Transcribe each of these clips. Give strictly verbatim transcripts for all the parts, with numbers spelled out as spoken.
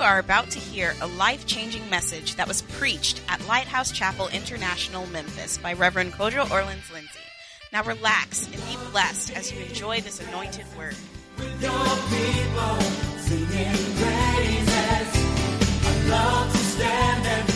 are about to hear a life-changing message that was preached at Lighthouse Chapel International, Memphis by Reverend Kojo Orleans Lindsay. Now relax and be blessed as you enjoy this anointed word. With your people singing praises, I love to stand and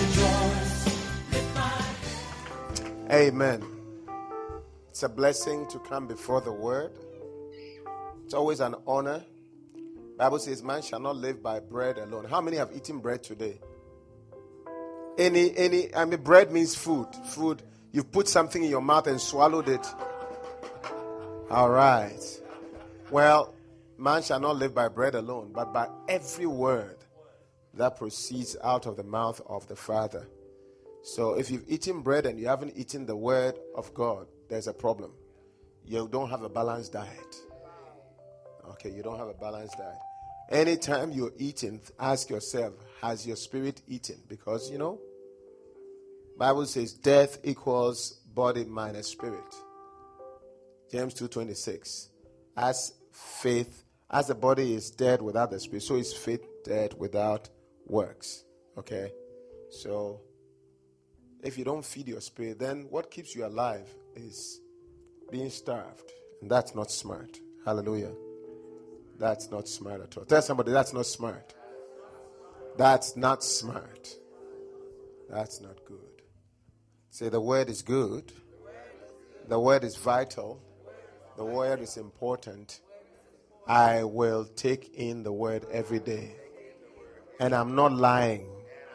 rejoice. Lift my... Amen. It's a blessing to come before the word. It's always an honor. Bible says, man shall not live by bread alone. How many have eaten bread today? Any, any, I mean, bread means food. Food. You've put something in your mouth and swallowed it. All right. Well, man shall not live by bread alone, but by every word that proceeds out of the mouth of the Father. So if you've eaten bread and you haven't eaten the word of God, there's a problem. You don't have a balanced diet. Okay, you don't have a balanced diet. Anytime you're eating, ask yourself, has your spirit eaten? Because, you know, Bible says death equals body, mind, and spirit. James two twenty-six. As faith, as the body is dead without the spirit, so is faith dead without works. Okay? So, if you don't feed your spirit, then what keeps you alive is being starved. And that's not smart. Hallelujah. That's not smart at all. Tell somebody that's not smart. That's not smart. That's not good. Say the word is good. The word is vital. The word is important. I will take in the word every day. And I'm not lying.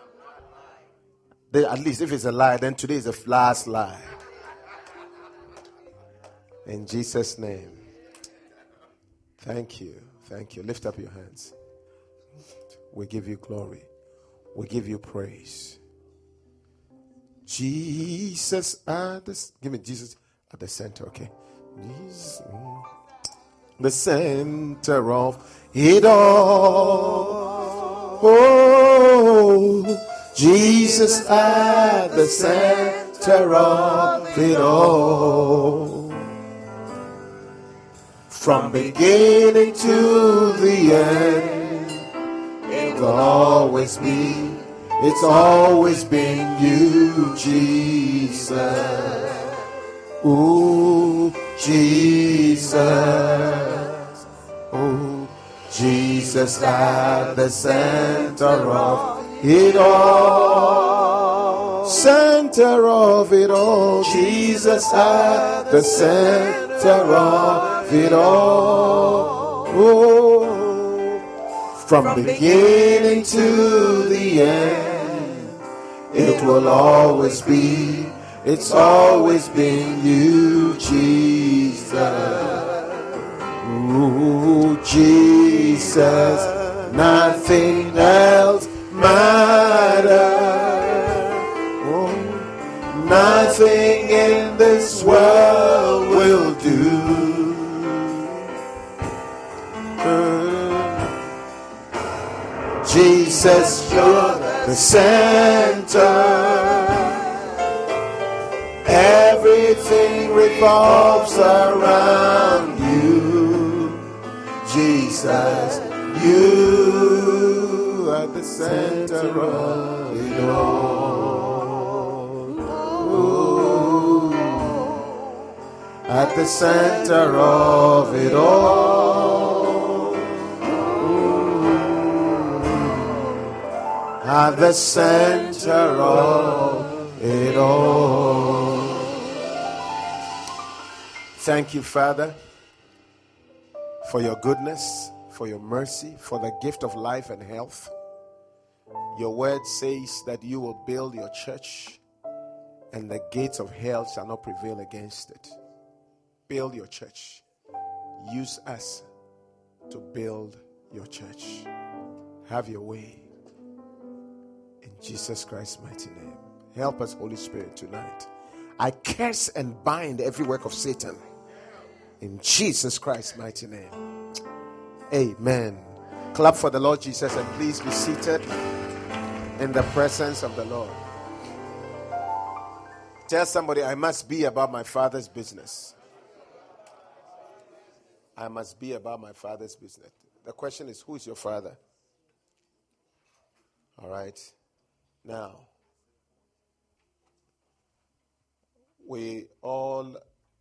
At least if it's a lie, then today is the last lie. In Jesus' name. Thank you. Thank you. Lift up your hands. We give you glory. We give you praise. Jesus at the... Give me Jesus at the center, okay? Jesus, the center of it all. Oh, Jesus at the center of it all. From beginning to the end, it will always be, it's always been you, Jesus. Ooh, Jesus. Ooh, Jesus at the center of it all. Center of it all. Jesus at the center of it all. Oh, from beginning to the end, it will always be, it's always been you, Jesus. Ooh, Jesus, nothing else matters. Oh, nothing in this world will do. Jesus, you're the center. Everything revolves around you. Jesus, you are the center of it all. Ooh, at the center of it all. At the center of it all. Thank you, Father, for your goodness, for your mercy, for the gift of life and health. Your word says that you will build your church and the gates of hell shall not prevail against it. Build your church. Use us to build your church. Have your way. In Jesus Christ's mighty name. Help us, Holy Spirit, tonight. I curse and bind every work of Satan. In Jesus Christ's mighty name. Amen. Clap for the Lord Jesus and please be seated in the presence of the Lord. Tell somebody, I must be about my Father's business. I must be about my Father's business. The question is, who is your Father? All right. Now, we all,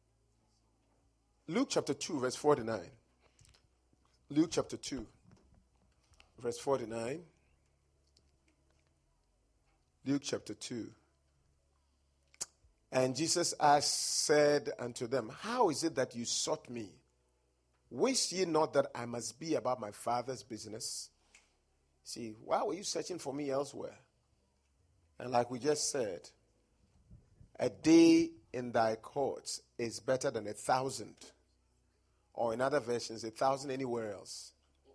Luke chapter two, verse forty-nine. Luke chapter two, verse forty-nine. Luke chapter two. And Jesus asked, said unto them, how is it that you sought me? Wish ye not that I must be about my Father's business? See, why were you searching for me elsewhere? And like we just said, a day in thy courts is better than a thousand. Or in other versions, a thousand anywhere else.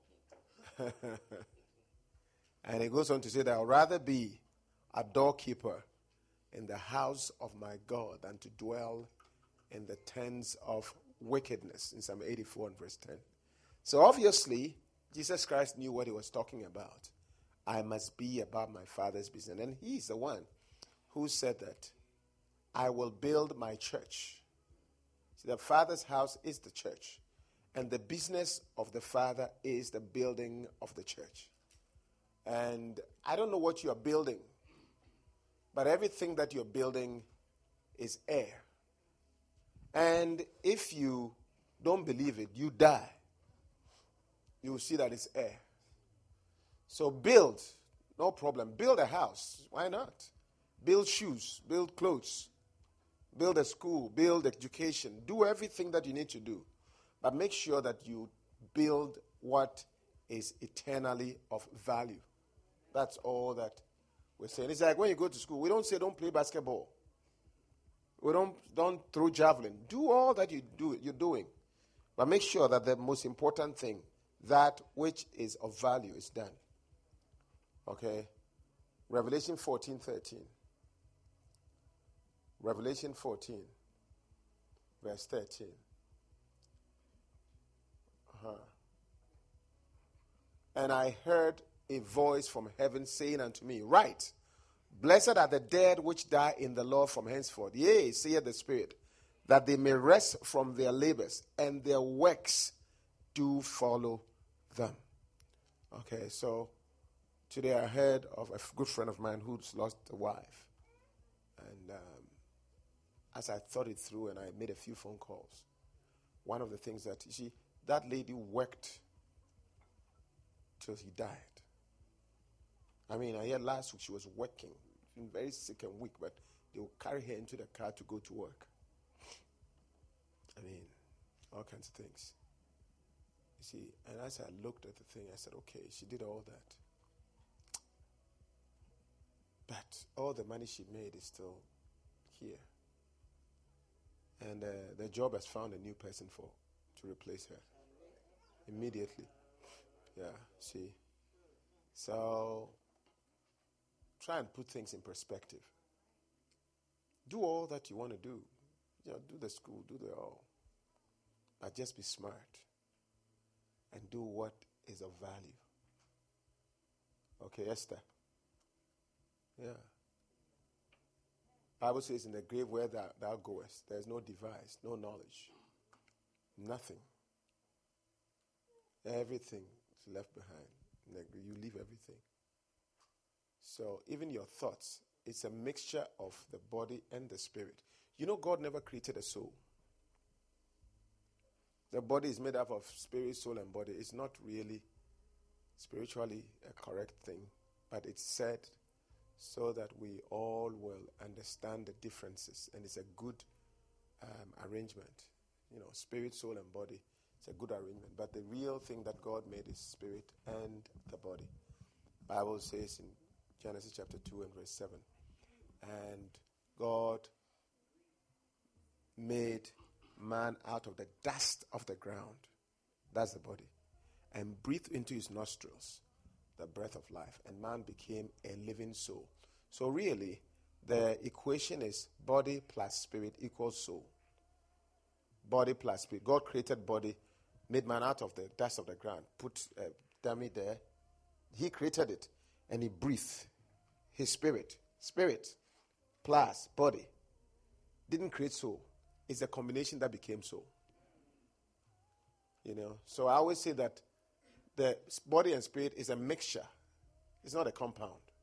And it goes on to say that I'd rather be a doorkeeper in the house of my God than to dwell in the tents of wickedness, in Psalm eighty-four and verse ten. So obviously, Jesus Christ knew what he was talking about. I must be about my Father's business. And he's the one who said that I will build my church. See, the Father's house is the church. And the business of the Father is the building of the church. And I don't know what you are building, but everything that you're building is air. And if you don't believe it, you die. You will see that it's air. So build, no problem. Build a house. Why not? Build shoes, build clothes, build a school, build education. Do everything that you need to do. But make sure that you build what is eternally of value. That's all that we're saying. It's like when you go to school, we don't say don't play basketball. We don't don't throw javelin. Do all that you do you're doing. But make sure that the most important thing, that which is of value, is done. Okay? Revelation fourteen thirteen. Revelation fourteen, verse thirteen. Uh-huh. And I heard a voice from heaven saying unto me, write, blessed are the dead which die in the Lord from henceforth. Yea, saith the Spirit, that they may rest from their labors, and their works do follow them. Okay, so today I heard of a good friend of mine who's lost a wife. And um, as I thought it through and I made a few phone calls, one of the things that, you see, that lady worked till he died. I mean, I heard last week she was working, been very sick and weak, but they will carry her into the car to go to work. I mean, all kinds of things. You see, and as I looked at the thing, I said, okay, she did all that. But all the money she made is still here. And uh, the job has found a new person for to replace her. Immediately. Yeah, see. So, try and put things in perspective. Do all that you want to do. You know, do the school, do the all. But just be smart. And do what is of value. Okay, Esther. Yeah. Bible says, in the grave where thou, thou goest, there is no device, no knowledge. Nothing. Everything is left behind. You leave everything. So even your thoughts, it's a mixture of the body and the spirit. You know, God never created a soul. The body is made up of spirit, soul, and body. It's not really spiritually a correct thing, but it's said so that we all will understand the differences, and it's a good um, arrangement. You know, spirit, soul, and body. It's a good arrangement. But the real thing that God made is spirit and the body. Bible says in Genesis chapter two and verse seven, and God made man out of the dust of the ground. That's the body. And breathed into his nostrils the breath of life. And man became a living soul. So really, the equation is body plus spirit equals soul. Body plus spirit. God created body, made man out of the dust of the ground, put a dummy there. He created it, and he breathed his spirit. Spirit plus body. Didn't create soul. It's a combination that became soul. You know, so I always say that the body and spirit is a mixture. It's not a compound.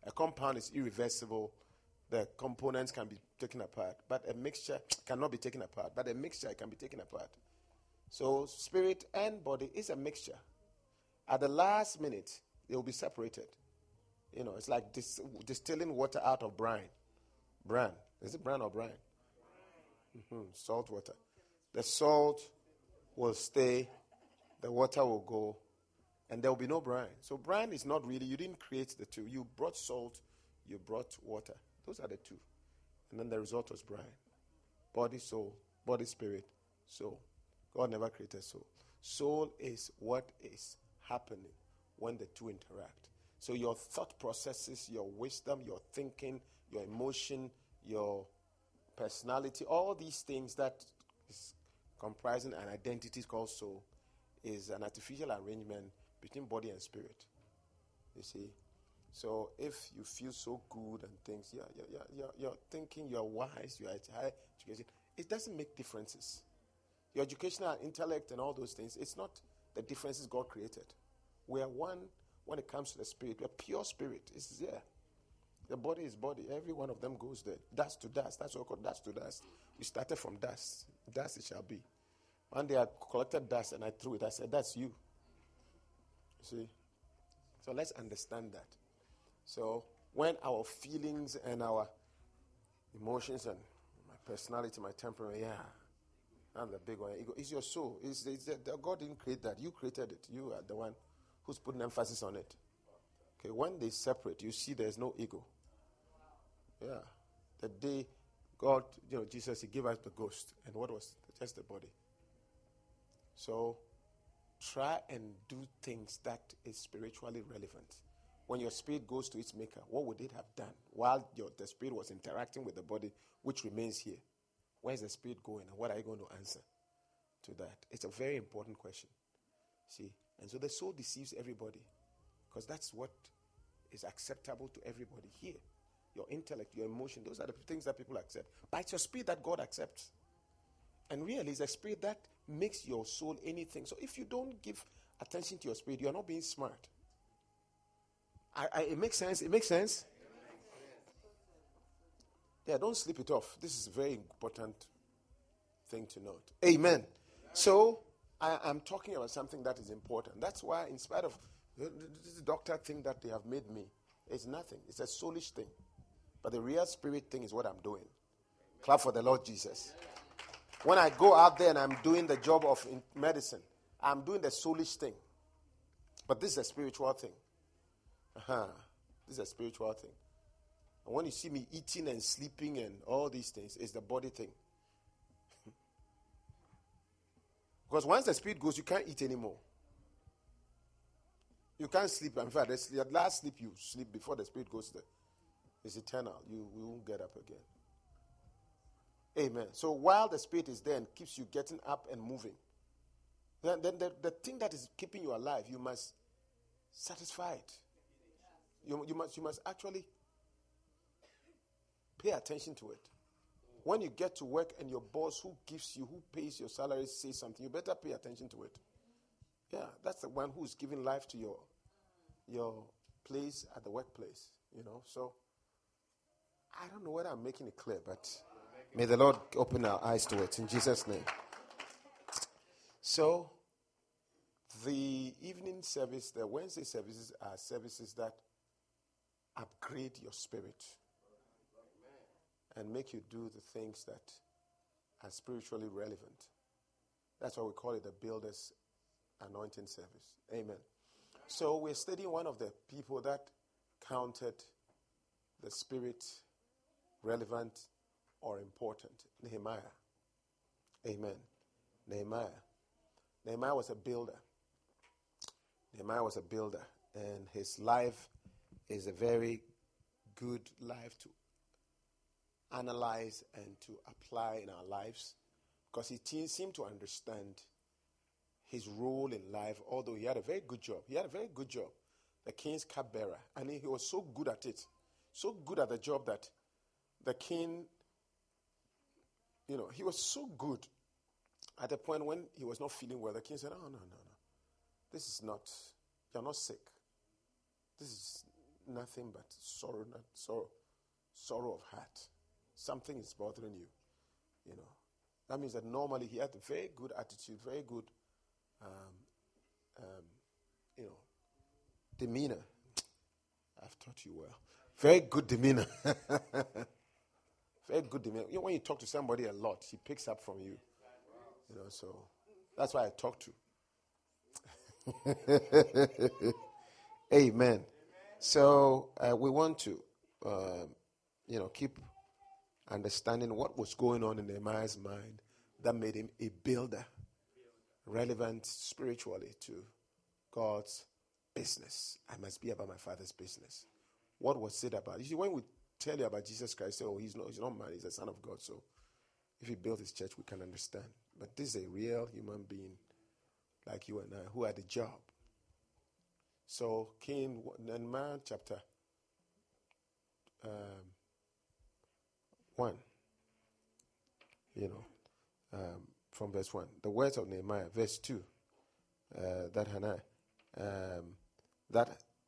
A compound is irreversible. The components can be taken apart, but a mixture cannot be taken apart. But a mixture can be taken apart. So spirit and body is a mixture. At the last minute, they will be separated. You know, it's like dis- distilling water out of brine. Bran. Is it bran or brine? Mm-hmm. Salt water. The salt will stay, the water will go, and there will be no brine. So brine is not really, you didn't create the two. You brought salt, you brought water. Those are the two. And then the result was brine. Body, soul, body, spirit, soul. God never created soul. Soul is what is happening when the two interact. So your thought processes, your wisdom, your thinking, your emotion, your personality, all these things that is comprising an identity called soul is an artificial arrangement between body and spirit. You see? So if you feel so good and things, yeah, yeah, yeah, you're, you're thinking, you're wise, you're at high education, it doesn't make differences. Your educational intellect and all those things, it's not the differences God created. We are one when it comes to the spirit. We're pure spirit. It's there. The body is body. Every one of them goes there. Dust to dust. That's what we call dust to dust. We started from dust. Dust it shall be. One day I collected dust and I threw it. I said, that's you. You see? So let's understand that. So when our feelings and our emotions and my personality, my temperament, yeah, I'm the big one. It's your soul. It's, it's the, God didn't create that. You created it. You are the one who's putting emphasis on it. Okay, when they separate, you see there's no ego. Yeah. The day God, you know, Jesus, he gave us the ghost. And what was just the body. So try and do things that is spiritually relevant. When your spirit goes to its maker, what would it have done while your, the spirit was interacting with the body, which remains here? Where's the spirit going and what are you going to answer to that? It's a very important question. See? And so the soul deceives everybody because that's what is acceptable to everybody here. Your intellect, your emotion, those are the things that people accept. But it's your spirit that God accepts. And really, it's a spirit that makes your soul anything. So if you don't give attention to your spirit, you're not being smart. I, I, it makes sense. It makes sense. Yeah, don't sleep it off. This is a very important thing to note. Amen. So I, I'm talking about something that is important. That's why, in spite of this doctor thing that they have made me, it's nothing. It's a soulish thing. But the real spirit thing is what I'm doing. Clap for the Lord Jesus. When I go out there and I'm doing the job of in medicine, I'm doing the soulish thing. But this is a spiritual thing. Uh-huh. This is a spiritual thing. And when you see me eating and sleeping and all these things, it's the body thing. Because once the spirit goes, you can't eat anymore. You can't sleep. In fact, the last sleep you sleep before the spirit goes there is eternal. You, you won't get up again. Amen. So while the spirit is there and keeps you getting up and moving, then, then the, the thing that is keeping you alive, you must satisfy it. You, you must you must actually pay attention to it. When you get to work and your boss who gives you, who pays your salary, says something, you better pay attention to it. Yeah, that's the one who's giving life to your your place at the workplace. You know, so I don't know whether I'm making it clear, but may the Lord open our eyes to it in Jesus' name. So the evening service, the Wednesday services are services that upgrade your spirit and make you do the things that are spiritually relevant. That's why we call it the Builder's Anointing Service. Amen. So we're studying one of the people that counted the spirit relevant or important, Nehemiah. Amen. Nehemiah. Nehemiah was a builder. Nehemiah was a builder, and his life is a very good life to analyze and to apply in our lives because he te- seemed to understand his role in life, although he had a very good job. He had a very good job, the king's cupbearer, and he, he was so good at it, so good at the job that the king, you know, he was so good at the point when he was not feeling well. The king said, oh, no, no, no. This is not, you're not sick. This is nothing but sorrow, not sorrow, sorrow of heart. Something is bothering you, you know. That means that normally he had a very good attitude, very good, um, um, you know, demeanor. I've taught you well. Very good demeanor. Very good demeanor. You know, when you talk to somebody a lot, he picks up from you. You know, so that's why I talk to. Amen. So uh, we want to, uh, you know, keep understanding what was going on in Nehemiah's mind that made him a builder, relevant spiritually to God's business. I must be about my Father's business. What was said about? You see, when we tell you about Jesus Christ, say, oh, he's not, he's not man, he's the Son of God. So if he built his church, we can understand. But this is a real human being like you and I who had a job. So King Nehemiah chapter um, one, you know, um, from verse one. The words of Nehemiah, verse two, uh, that Hannah, um, that,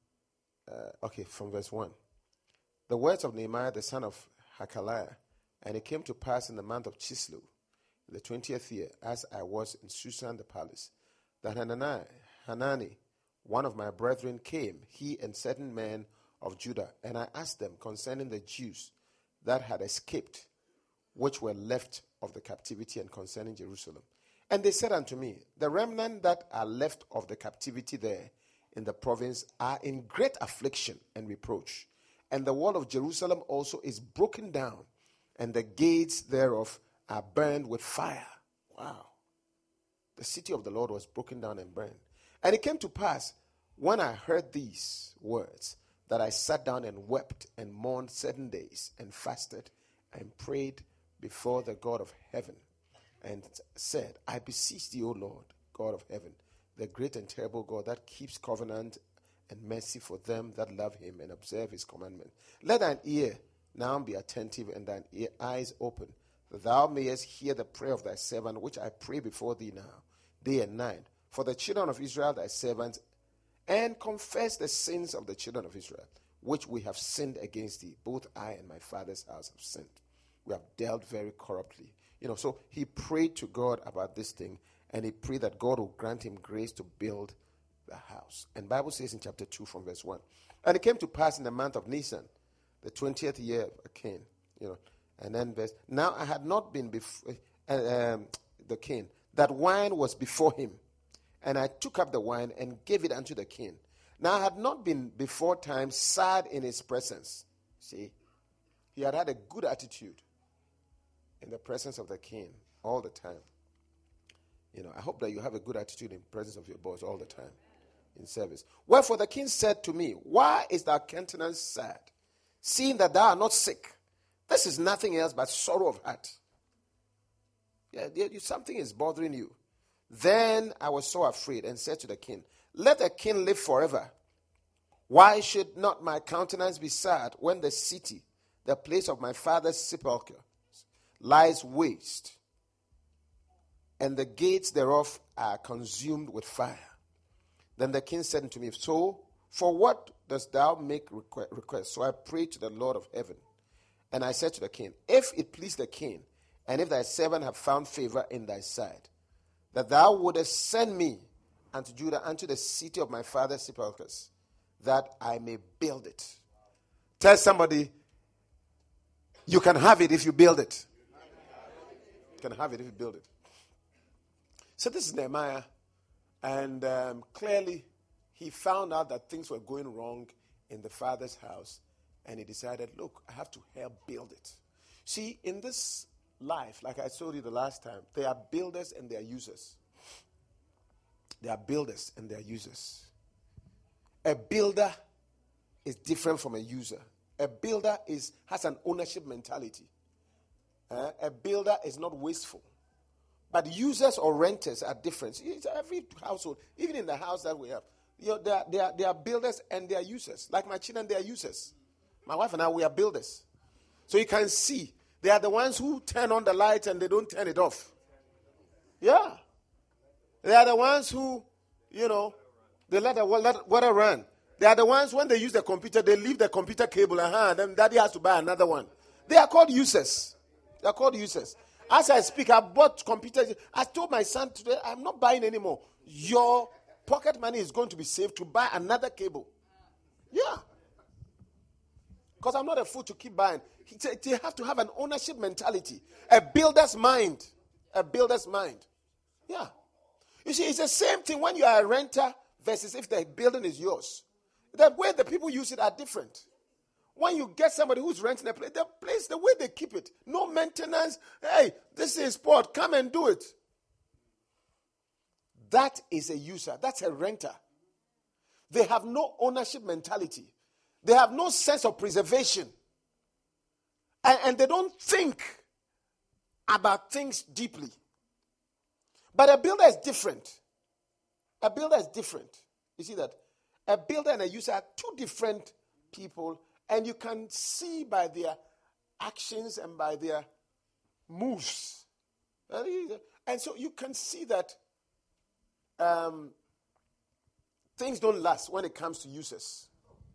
uh, okay, from verse one. The words of Nehemiah, the son of Hakaliah, and it came to pass in the month of Chislev, in the twentieth year, as I was in Susan the palace, that Hanani, Hanani, one of my brethren, came, he and certain men of Judah, and I asked them concerning the Jews that had escaped, which were left of the captivity, and concerning Jerusalem. And they said unto me, the remnant that are left of the captivity there in the province are in great affliction and reproach. And the wall of Jerusalem also is broken down, and the gates thereof are burned with fire. Wow. The city of the Lord was broken down and burned. And it came to pass, when I heard these words, that I sat down and wept and mourned seven days and fasted and prayed before the God of heaven and said, I beseech thee, O Lord, God of heaven, the great and terrible God that keeps covenant and mercy for them that love him and observe his commandment. Let thine ear now be attentive and thine ear, eyes open, that thou mayest hear the prayer of thy servant, which I pray before thee now, day and night, for the children of Israel thy servants, and confess the sins of the children of Israel, which we have sinned against thee. Both I and my father's house have sinned. We have dealt very corruptly. You know, so he prayed to God about this thing, and he prayed that God will grant him grace to build the house. And the Bible says in chapter two from verse one, and it came to pass in the month of Nisan, the twentieth year of Cain, you know, and then verse, now I had not been before uh, um, the king, that wine was before him, and I took up the wine and gave it unto the king. Now I had not been before time sad in his presence. See, he had had a good attitude in the presence of the king all the time. You know, I hope that you have a good attitude in the presence of your boss all the time in service. Wherefore the king said to me, why is thy countenance sad, seeing that thou art not sick? This is nothing else but sorrow of heart. Yeah, something is bothering you. Then I was so afraid and said to the king, let the king live forever. Why should not my countenance be sad when the city, the place of my father's sepulchre, lies waste, and the gates thereof are consumed with fire? Then the king said unto me, so for what dost thou make request? So I prayed to the Lord of heaven, and I said to the king, if it please the king, and if thy servant have found favor in thy sight, that thou wouldest send me unto Judah, unto the city of my father's sepulchres, that I may build it. Tell somebody, you can have it if you build it. You can have it if you build it. So this is Nehemiah, and um, clearly he found out that things were going wrong in the father's house, and he decided, look, I have to help build it. See, in this life, like I told you the last time, there are builders and there are users. There are builders and there are users. A builder is different from a user. A builder is has an ownership mentality. Uh, a builder is not wasteful. But users or renters are different. It's every household, even in the house that we have, you know, there, are, there, are, there are builders and there are users. Like my children, they are users. My wife and I, we are builders. So you can see, they are the ones who turn on the light and they don't turn it off. Yeah. They are the ones who, you know, they let the water run. They are the ones, when they use the computer, they leave the computer cable, uh-huh, then daddy has to buy another one. They are called users. They are called users. As I speak, I bought computers. I told my son today, I'm not buying anymore. Your pocket money is going to be saved to buy another cable. Yeah. Because I'm not a fool to keep buying. They have to have an ownership mentality. A builder's mind. A builder's mind. Yeah. You see, it's the same thing when you are a renter versus if the building is yours. The way the people use it are different. When you get somebody who's renting a place, the place, the way they keep it, no maintenance. Hey, this is sport. Come and do it. That is a user. That's a renter. They have no ownership mentality. They have no sense of preservation. And, and they don't think about things deeply. But a builder is different. A builder is different. You see that? A builder and a user are two different people, and you can see by their actions and by their moves. And so you can see that um, things don't last when it comes to users.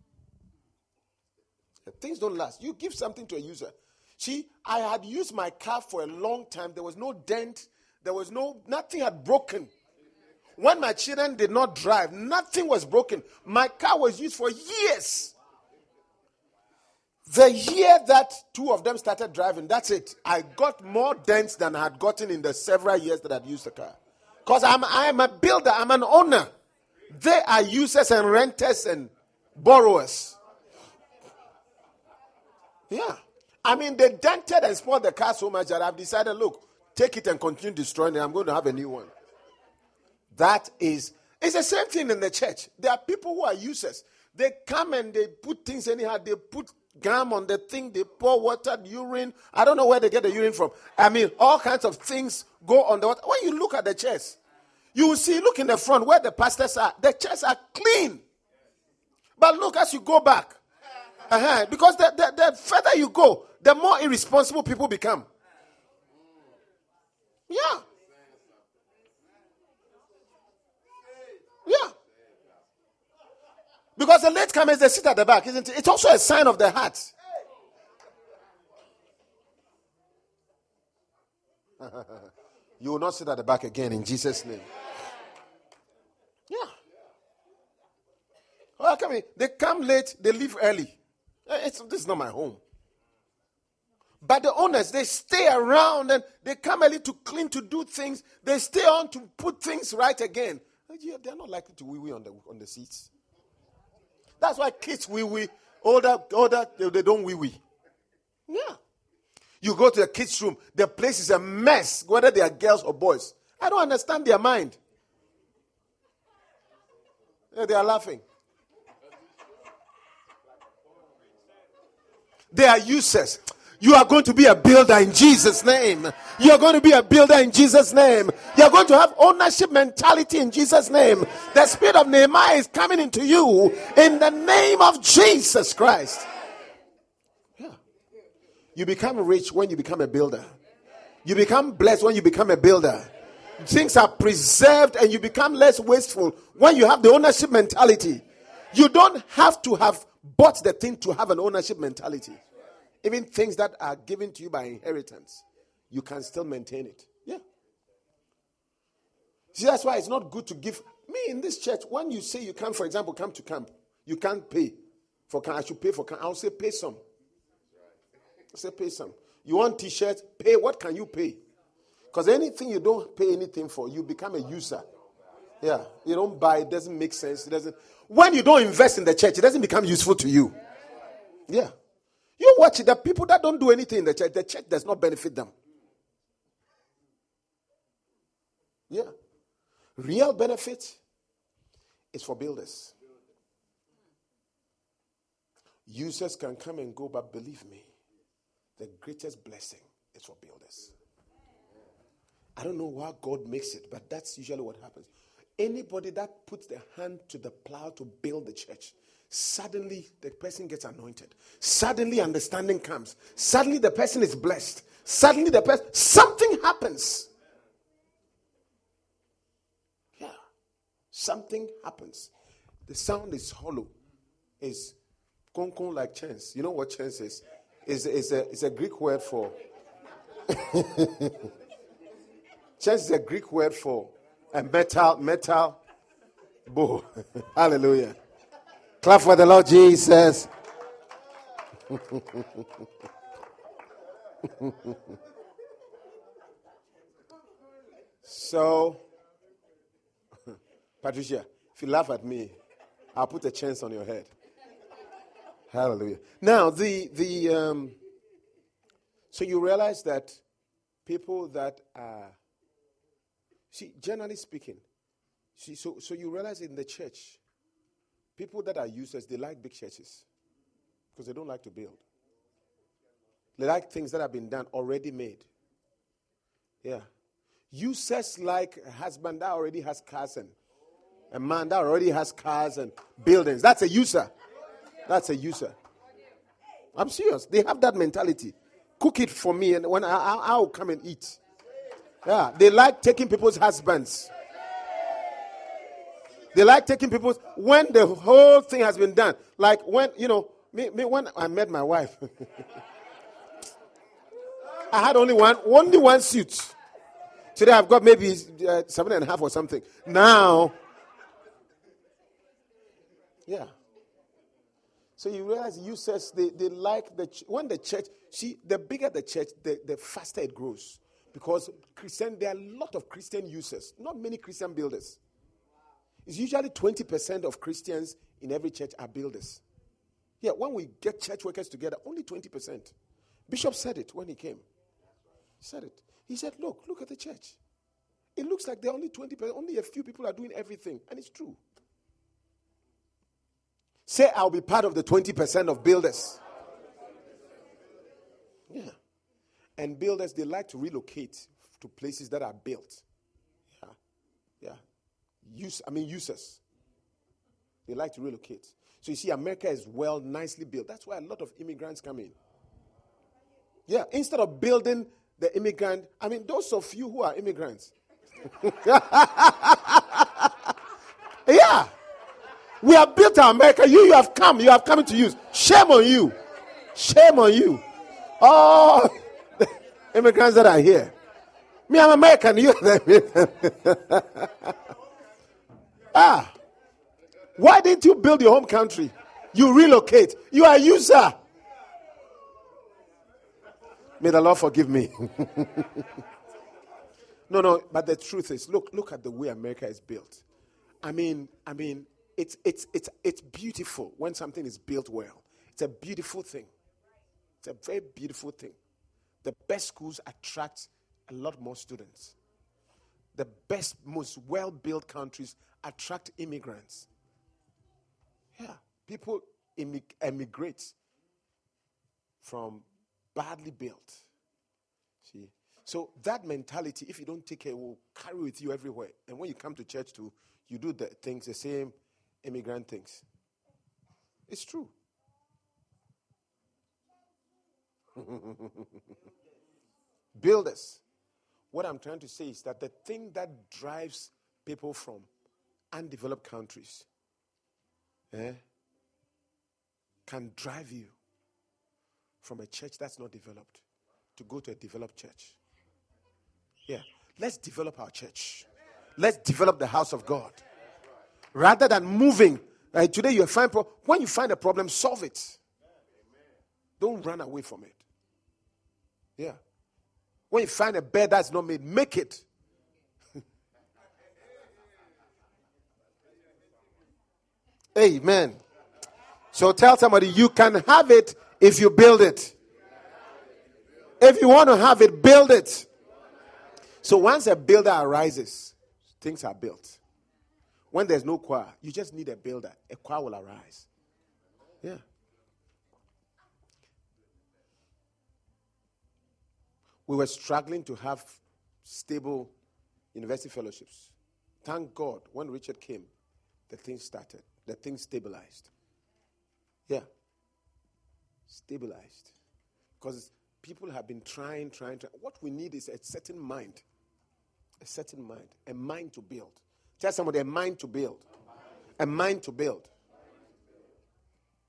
Things don't last. You give something to a user. See, I had used my car for a long time. There was no dent. There was no, nothing had broken. When my children did not drive, nothing was broken. My car was used for years. The year that two of them started driving, that's it. I got more dents than I had gotten in the several years that I'd used the car. Because I'm, I'm a builder, I'm an owner. They are users and renters and borrowers. Yeah. I mean, they dented and spoiled the car so much that I've decided, look, take it and continue destroying it. I'm going to have a new one. That is, it's the same thing in the church. There are people who are users. They come and they put things anyhow. They put gum on the thing. They pour water, urine. I don't know where they get the urine from. I mean, all kinds of things go on the water. When you look at the church, you will see, look in the front where the pastors are. The chairs are clean. But look as you go back. Uh-huh. Because the, the, the further you go, the more irresponsible people become. Yeah. Yeah. Because the latecomers, they sit at the back, isn't it? It's also a sign of the heart. You will not sit at the back again in Jesus' name. Yeah. Well, come in. They come late, they leave early. It's, this is not my home. But the owners, they stay around and they come early to clean, to do things. They stay on to put things right again. They're not likely to wee-wee on the, on the seats. That's why kids wee-wee. Older, older, they, they don't wee-wee. Yeah. You go to the kids' room, the place is a mess, whether they are girls or boys. I don't understand their mind. Yeah, they are laughing. They are users. You are going to be a builder in Jesus' name. You are going to be a builder in Jesus' name. You are going to have ownership mentality in Jesus' name. The spirit of Nehemiah is coming into you in the name of Jesus Christ. Yeah. You become rich when you become a builder. You become blessed when you become a builder. Things are preserved and you become less wasteful when you have the ownership mentality. You don't have to have bought the thing to have an ownership mentality. Even things that are given to you by inheritance, you can still maintain it. Yeah. See, that's why it's not good to give. Me, in this church, when you say you can, for example, come to camp, you can't pay for camp. I should pay for camp. I'll say pay some. I say pay some. You want t-shirts? Pay. What can you pay? Because anything you don't pay anything for, you become a user. Yeah. You don't buy. It doesn't make sense. It doesn't. When you don't invest in the church, it doesn't become useful to you. Yeah. You watch it, the people that don't do anything in the church, the church does not benefit them. Yeah. Real benefit is for builders. Users can come and go, but believe me, the greatest blessing is for builders. I don't know how God makes it, but that's usually what happens. Anybody that puts their hand to the plow to build the church, suddenly the person gets anointed. Suddenly understanding comes. Suddenly the person is blessed. Suddenly the person, something happens. Yeah. Something happens. The sound is hollow. is konkon like chance. You know what chance is? It's, it's, a, it's a Greek word for... chance is a Greek word for a metal, metal bow. Hallelujah. Clap for the Lord Jesus. So, Patricia, if you laugh at me, I'll put a chance on your head. Hallelujah. Now, the the um, so you realize that people that are, see, generally speaking, see, so so you realize in the church, people that are users, they like big churches because they don't like to build. They like things that have been done, already made. Yeah. Users like a husband that already has cars and a man that already has cars and buildings. That's a user. That's a user. I'm serious. They have that mentality. Cook it for me and when I, I, I'll come and eat. Yeah. They like taking people's husbands. They like taking people's, when the whole thing has been done. Like when, you know, me, me when I met my wife, I had only one, only one suit. Today I've got maybe uh, seven and a half or something. Now, yeah. So you realize users, they, they like the, ch- when the church, see, the bigger the church, the, the faster it grows. Because Christian, there are a lot of Christian users, not many Christian builders. It's usually twenty percent of Christians in every church are builders. Yeah, when we get church workers together, only twenty percent. Bishop said it when he came. He said it. He said, look, look at the church. It looks like there are only twenty percent, only a few people are doing everything. And it's true. Say, I'll be part of the twenty percent of builders. Yeah. And builders, they like to relocate to places that are built. Yeah. Yeah. Use, I mean, users. They like to relocate. So you see, America is well, nicely built. That's why a lot of immigrants come in. Yeah. Instead of building the immigrant, I mean, those of you who are immigrants. Yeah. We have built America. You, you have come. You have come to use. Shame on you. Shame on you. Oh, the immigrants that are here. Me, I'm American. You are American. Ah. Why didn't you build your home country? You relocate. You are a user. May the Lord forgive me. No, no, but the truth is, look, look at the way America is built. I mean, I mean, it's it's it's it's beautiful when something is built well. It's a beautiful thing. It's a very beautiful thing. The best schools attract a lot more students. The best, most well-built countries attract immigrants. Yeah, people immig- emigrate from badly built. See, so that mentality, if you don't take care, will carry with you everywhere. And when you come to church too, you do the things, the same immigrant things. It's true. Builders. What I'm trying to say is that the thing that drives people from undeveloped countries eh, can drive you from a church that's not developed to go to a developed church. Yeah. Let's develop our church. Let's develop the house of God. Rather than moving. Uh, today you find pro- when you find a problem, solve it. Don't run away from it. Yeah. When you find a bed that's not made, make it. Amen. So tell somebody, you can have it if you build it. If you want to have it, build it. So once a builder arises, things are built. When there's no choir, you just need a builder. A choir will arise. Yeah. We were struggling to have stable university fellowships. Thank God, when Richard came, the thing started. The thing stabilized. Yeah. Stabilized. Because people have been trying, trying, trying. What we need is a certain mind. A certain mind. A mind to build. Tell somebody, a mind to build. A mind to build.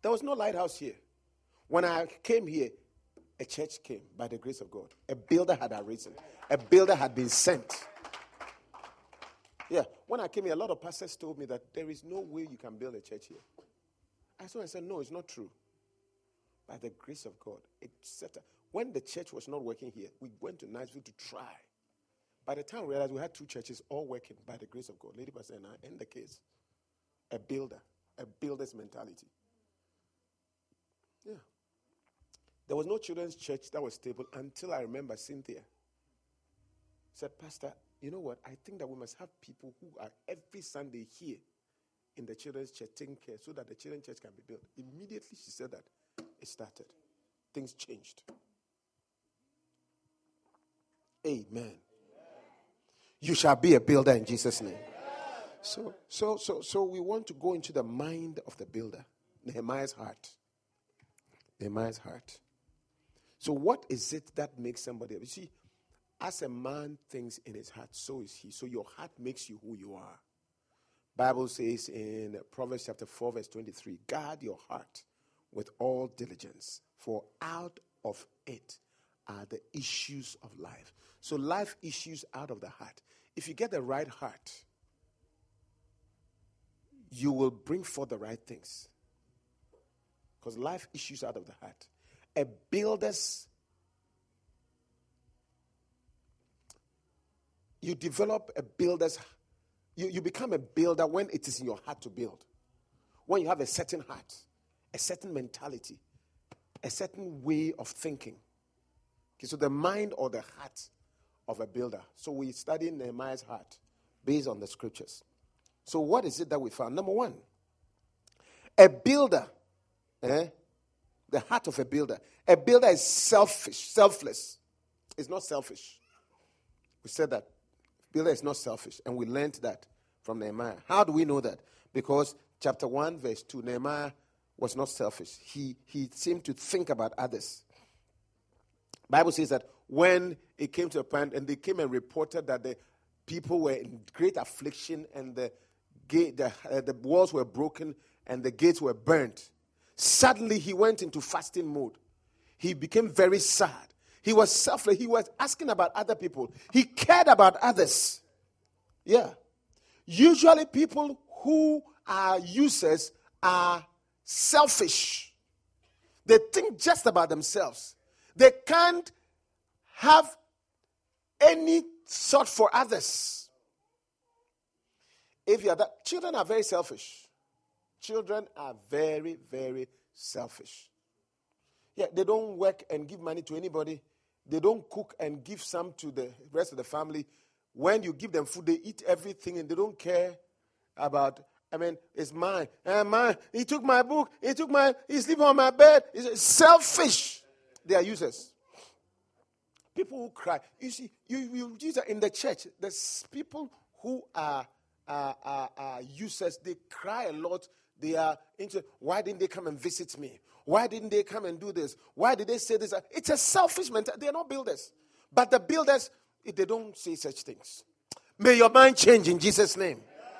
There was no lighthouse here. When I came here, a church came by the grace of God. A builder had arisen. A builder had been sent. Yeah, when I came here, a lot of pastors told me that there is no way you can build a church here. I saw and said, no, it's not true. By the grace of God, it set up. When the church was not working here, we went to Niceville to try. By the time we realized we had two churches all working by the grace of God, Lady Pastor and I, in the case, a builder, a builder's mentality. Yeah. There was no children's church that was stable until I remember Cynthia said, Pastor, you know what? I think that we must have people who are every Sunday here in the children's church taking care so that the children's church can be built. Immediately she said that, it started. Things changed. Amen. Amen. You shall be a builder in Jesus' name. So, so, so, so we want to go into the mind of the builder, Nehemiah's heart. Nehemiah's heart. So, what is it that makes somebody? You see, as a man thinks in his heart, so is he. So, your heart makes you who you are. Bible says in Proverbs chapter four, verse twenty-three, guard your heart with all diligence, for out of it are the issues of life. So life issues out of the heart. If you get the right heart, you will bring forth the right things. Because life issues out of the heart. A builder's, you develop a builder's, you, you become a builder when it is in your heart to build. When you have a certain heart, a certain mentality, a certain way of thinking. Okay, so the mind or the heart of a builder. So we study Nehemiah's heart based on the scriptures. So what is it that we found? Number one, a builder, eh, the heart of a builder. A builder is selfish, selfless. It's not selfish. We said that. Builder is not selfish. And we learned that from Nehemiah. How do we know that? Because chapter one, verse two, Nehemiah was not selfish. He, he seemed to think about others. Bible says that when it came to a point, and they came and reported that the people were in great affliction and the gate, the, uh, the walls were broken and the gates were burnt. Suddenly he went into fasting mode. He became very sad. He was selfless. He was asking about other people. He cared about others. Yeah. Usually people who are users are selfish. They think just about themselves. They can't have any thought for others. If you are that, children are very selfish. Children are very, very selfish. Yeah, they don't work and give money to anybody. They don't cook and give some to the rest of the family. When you give them food, they eat everything and they don't care about, I mean, it's mine. Uh, mine. He took my book. He took my, he's sleeping on my bed. It's selfish. They are users. People who cry. You see, you, you use that in the church. There's people who are, are, are, are users. They cry a lot. They are into, why didn't they come and visit me? Why didn't they come and do this? Why did they say this? It's a selfish mentality. They're not builders. But the builders, they don't say such things. May your mind change in Jesus' name.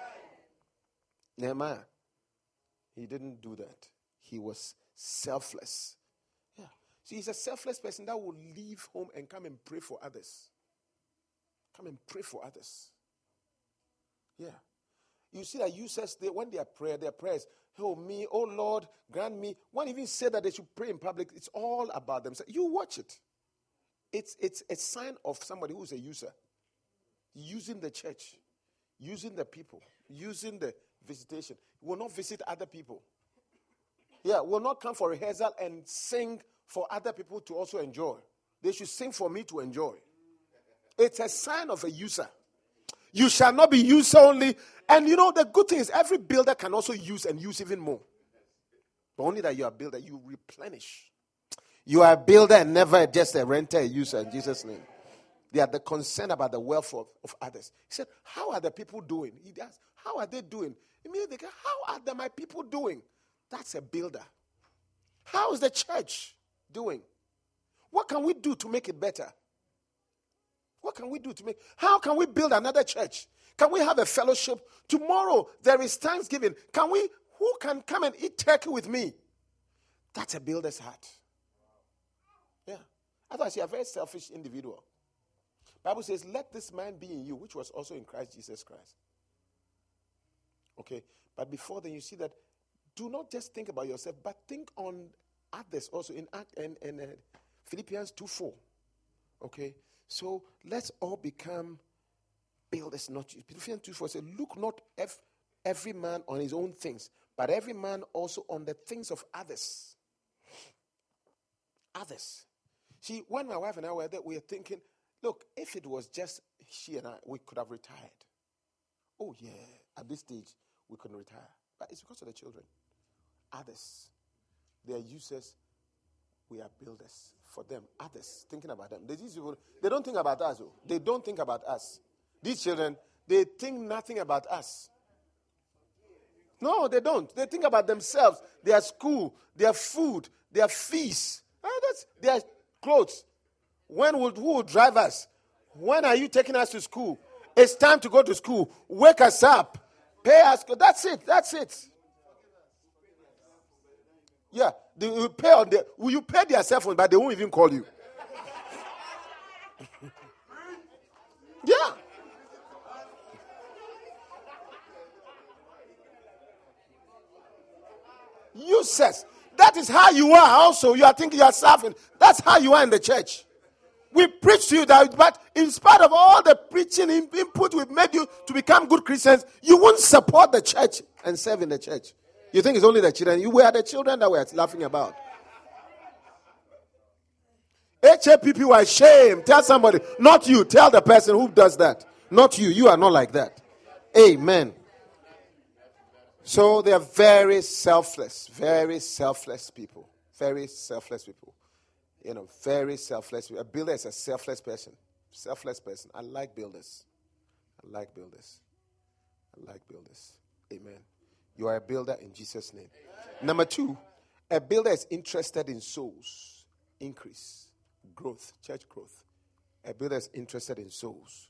Nehemiah, he didn't do that. He was selfless. Yeah. So he's a selfless person that will leave home and come and pray for others. Come and pray for others. Yeah. You see that users, they, when they are prayer, their prayers, oh me, oh Lord, grant me. One even said that they should pray in public. It's all about themselves. You watch it. It's it's a sign of somebody who's a user. Using the church, using the people, using the visitation. He will not visit other people. Yeah, will not come for rehearsal and sing for other people to also enjoy. They should sing for me to enjoy. It's a sign of a user. You shall not be user only. And you know, the good thing is every builder can also use and use even more. But only that you are a builder, you replenish. You are a builder and never just a renter, a user in Jesus' name. They are the concern about the welfare of, of others. He said, how are the people doing? He asked, how are they doing? Immediately they go, how are the, my people doing? That's a builder. How is the church doing? What can we do to make it better? What can we do to make, how can we build another church? Can we have a fellowship? Tomorrow there is Thanksgiving. Can we, who can come and eat turkey with me? That's a builder's heart. Yeah. Otherwise, you're a very selfish individual. Bible says, let this mind be in you, which was also in Christ Jesus Christ. Okay. But before then, you see that do not just think about yourself, but think on others also in Act and, and uh, Philippians two four. Okay. So let's all become builders, not you. Philippians two four says, look not ev- every man on his own things, but every man also on the things of others. Others. See, when my wife and I were there, we were thinking, look, if it was just she and I, we could have retired. Oh, yeah, at this stage, we couldn't retire. But it's because of the children. Others. They are users. We are builders for them. Others. Thinking about them. They, these people, they don't think about us. Oh. They don't think about us. These children, they think nothing about us. No, they don't. They think about themselves, their school, their food, their fees, oh, that's, their clothes. When will, who will drive us? When are you taking us to school? It's time to go to school. Wake us up. Pay us. That's it. That's it. Yeah. They will pay on the, will you pay their cell phone, but they won't even call you. Yeah. Useless. That is how you are also. You are thinking you are serving. That's how you are in the church. We preach to you that, but in spite of all the preaching input we've made you to become good Christians, you won't support the church and serve in the church. You think it's only the children. You were the children that we're laughing about. H A P P Y, shame. Tell somebody. Not you. Tell the person who does that. Not you. You are not like that. Amen. So they are very selfless. Very selfless people. Very selfless people. You know, very selfless. A builder is a selfless person. Selfless person. I like builders. I like builders. I like builders. Amen. You are a builder in Jesus' name. Amen. Number two, a builder is interested in souls. Increase. Growth. Church growth. A builder is interested in souls.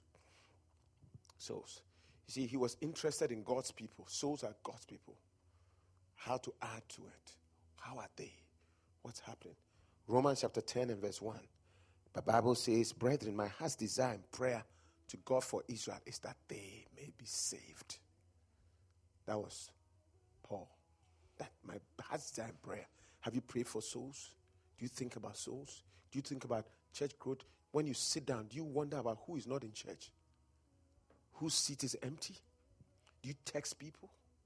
Souls. You see, he was interested in God's people. Souls are God's people. How to add to it. How are they? What's happening? Romans chapter ten and verse one. The Bible says, brethren, my heart's desire and prayer to God for Israel is that they may be saved. That was Paul. That my heart's desire and prayer. Have you prayed for souls? Do you think about souls? Do you think about church growth? When you sit down, do you wonder about who is not in church? Whose seat is empty? Do you text people?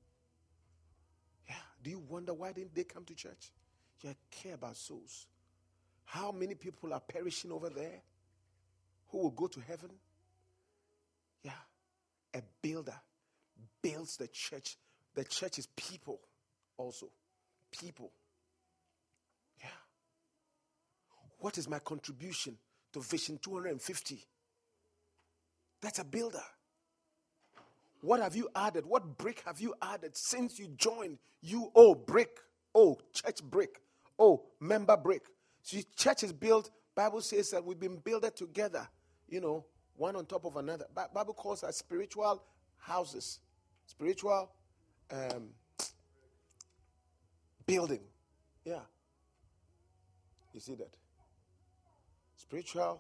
Yeah. Do you wonder why didn't they come to church? You care about souls. How many people are perishing over there? Who will go to heaven? Yeah. A builder builds the church. The church is people also. People. Yeah. What is my contribution to Vision two hundred fifty? That's a builder. What have you added? What brick have you added since you joined? You, oh, brick. Oh, church brick. Oh, member brick. So church is built. Bible says that we've been builded together. You know, one on top of another. Bible calls us spiritual houses. Spiritual um, building. Yeah. You see that? Spiritual.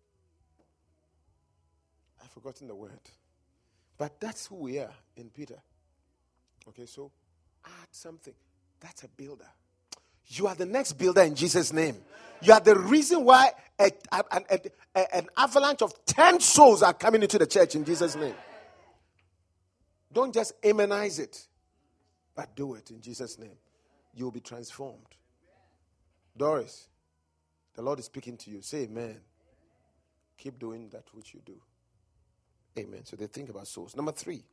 I've forgotten the word. But that's who we are in Peter. Okay, so add something. That's a builder. You are the next builder in Jesus' name. You are the reason why a, a, a, a, an avalanche of ten souls are coming into the church in Jesus' name. Don't just amenize it, but do it in Jesus' name. You'll be transformed. Doris, the Lord is speaking to you. Say amen. Keep doing that which you do. Amen. So they think about souls. Number three.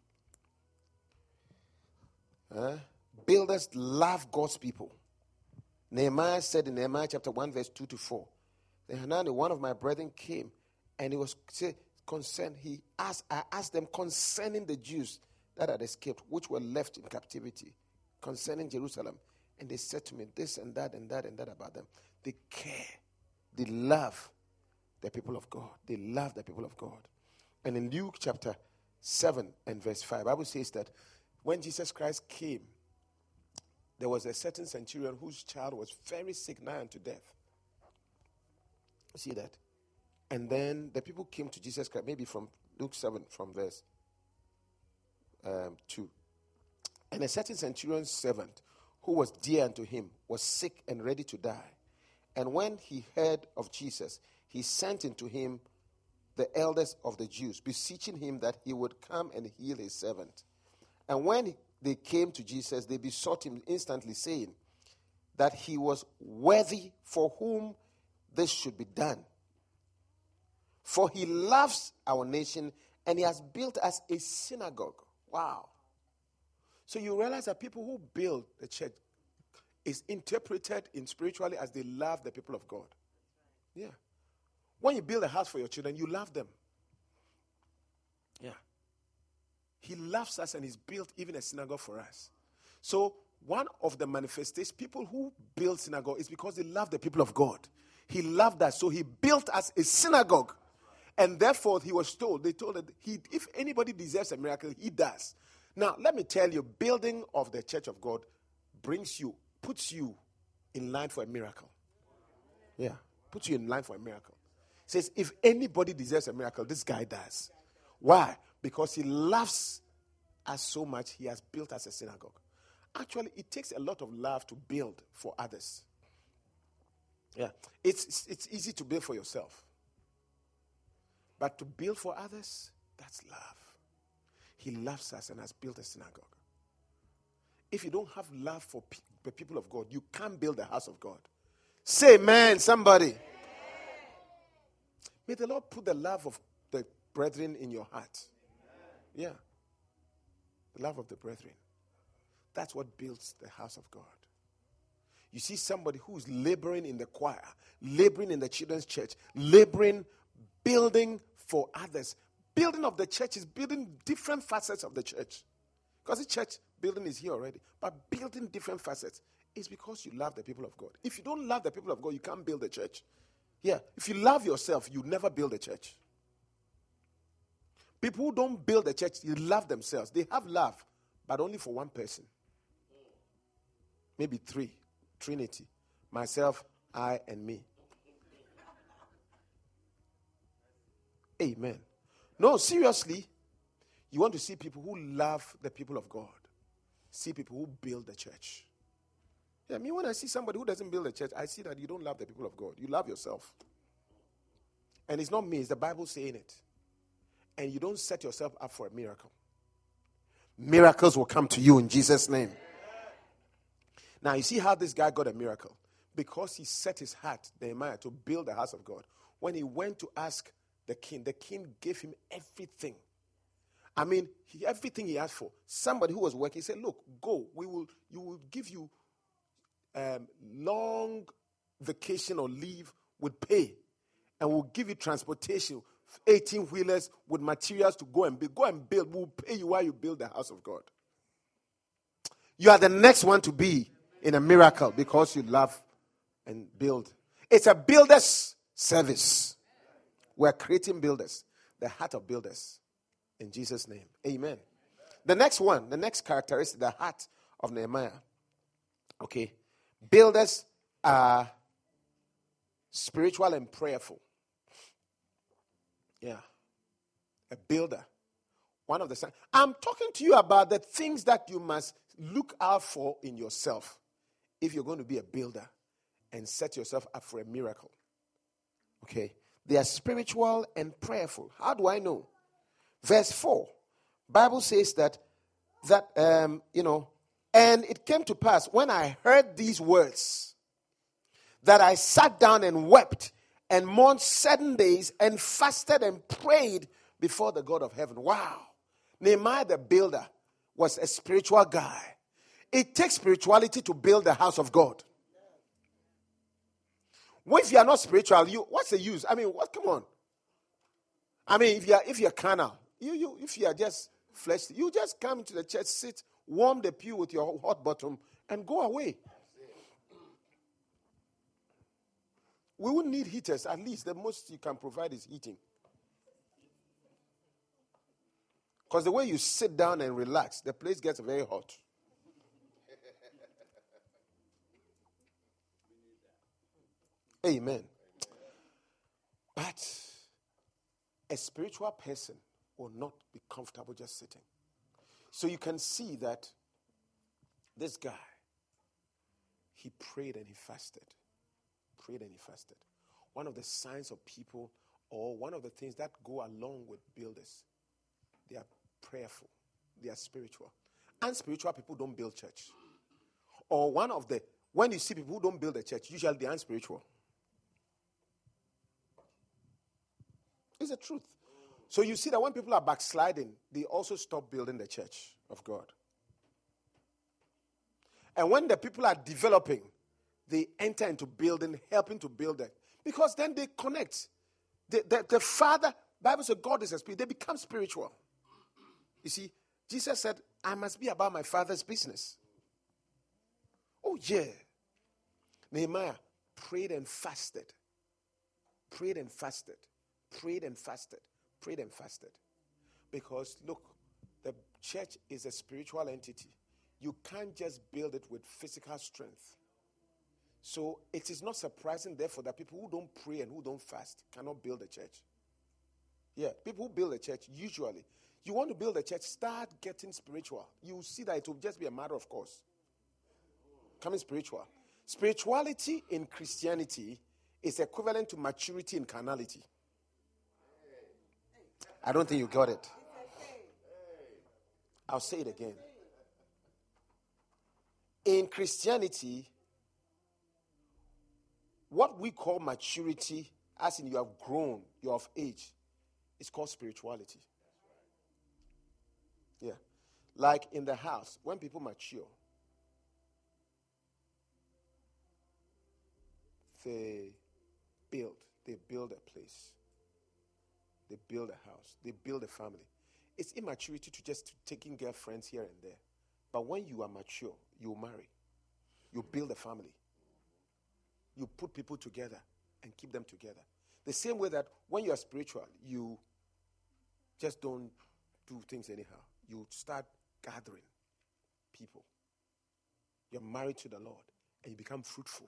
Uh, builders love God's people. Nehemiah said in Nehemiah chapter one, verse two to four. Then Hanani, one of my brethren, came and he was say, concerned. He asked, I asked them concerning the Jews that had escaped, which were left in captivity, concerning Jerusalem. And they said to me, this and that and that and that about them. They care. They love the people of God. They love the people of God. And in Luke chapter seven and verse five, the Bible says that when Jesus Christ came there was a certain centurion whose child was very sick, nigh unto death. See that? And then the people came to Jesus Christ, maybe from Luke seven, from verse um, two. And a certain centurion's servant, who was dear unto him, was sick and ready to die. And when he heard of Jesus, he sent into him the elders of the Jews, beseeching him that he would come and heal his servant. And when they came to Jesus, they besought him instantly, saying that he was worthy for whom this should be done. For he loves our nation, and he has built us a synagogue. Wow. So you realize that people who build the church is interpreted in spiritually as they love the people of God. Yeah. When you build a house for your children, you love them. Yeah. He loves us and he's built even a synagogue for us. So one of the manifestations, people who build synagogue is because they love the people of God. He loved us, so he built us a synagogue. And therefore, he was told, they told that he, if anybody deserves a miracle, he does. Now, let me tell you, building of the church of God brings you, puts you in line for a miracle. Yeah, puts you in line for a miracle. Says, if anybody deserves a miracle, this guy does. Why? Because he loves us so much, he has built us a synagogue. Actually, it takes a lot of love to build for others. Yeah, it's, it's, it's easy to build for yourself. But to build for others, that's love. He loves us and has built a synagogue. If you don't have love for pe- the people of God, you can't build the house of God. Say amen, somebody. Amen. May the Lord put the love of the brethren in your heart. Amen. Yeah. The love of the brethren. That's what builds the house of God. You see somebody who's laboring in the choir, laboring in the children's church, laboring, building for others. Building of the church is building different facets of the church. Because the church building is here already. But building different facets is because you love the people of God. If you don't love the people of God, you can't build a church. Yeah. If you love yourself, you never build a church. People who don't build a church, they love themselves. They have love, but only for one person. Maybe three. Trinity. Myself, I, and me. Amen. No, seriously, you want to see people who love the people of God. See people who build the church. Yeah, I mean, when I see somebody who doesn't build a church, I see that you don't love the people of God. You love yourself. And it's not me, it's the Bible saying it. And you don't set yourself up for a miracle. Miracles will come to you in Jesus' name. Now, you see how this guy got a miracle? Because he set his heart, Nehemiah, to build the house of God. When he went to ask the king, the king gave him everything. I mean, he, everything he asked for. Somebody who was working said, look, go. We will, you will give you um, long vacation or leave with pay. And we'll give you transportation, eighteen-wheelers with materials to go and build. Go and build. We'll pay you while you build the house of God. You are the next one to be in a miracle because you love and build. It's a builder's service. We're creating builders, the heart of builders. In Jesus' name. Amen. The next one, the next characteristic, the heart of Nehemiah. Okay. Builders are spiritual and prayerful. Yeah. A builder. One of the signs. I'm talking to you about the things that you must look out for in yourself if you're going to be a builder and set yourself up for a miracle. Okay. They are spiritual and prayerful. How do I know? Verse four. Bible says that, that um, you know, and it came to pass when I heard these words that I sat down and wept and mourned seven days and fasted and prayed before the God of heaven. Wow. Nehemiah the builder was a spiritual guy. It takes spirituality to build the house of God. Well, if you are not spiritual, you what's the use? I mean, what? Come on. I mean, if you are if you're carnal, you you if you are just flesh, you just come to the church, sit, warm the pew with your hot bottom, and go away. We wouldn't need heaters. At least the most you can provide is heating. Because the way you sit down and relax, the place gets very hot. Amen. But a spiritual person will not be comfortable just sitting. So you can see that this guy, he prayed and he fasted. Prayed and he fasted. One of the signs of people, or one of the things that go along with builders, they are prayerful. They are spiritual. Unspiritual people don't build church. Or one of the, when you see people who don't build a church, usually they are unspiritual. It's the truth. So you see that when people are backsliding, they also stop building the church of God. And when the people are developing, they enter into building, helping to build it. Because then they connect. The, the, the Father, Bible says God is a spirit. They become spiritual. You see, Jesus said, I must be about my Father's business. Oh, yeah. Nehemiah prayed and fasted. Prayed and fasted. Prayed and fasted. Prayed and fasted. Because, look, the church is a spiritual entity. You can't just build it with physical strength. So it is not surprising, therefore, that people who don't pray and who don't fast cannot build a church. Yeah, people who build a church, usually, you want to build a church, start getting spiritual. You see that it will just be a matter of course. Coming spiritual. Spirituality in Christianity is equivalent to maturity in carnality. I don't think you got it. I'll say it again. In Christianity, what we call maturity, as in you have grown, you're of age, is called spirituality. Yeah. Like in the house, when people mature, they build. They build a place. They build a house. They build a family. It's immaturity to just taking girlfriends here and there. But when you are mature, you marry. You build a family. You put people together and keep them together. The same way that when you are spiritual, you just don't do things anyhow. You start gathering people. You're married to the Lord and you become fruitful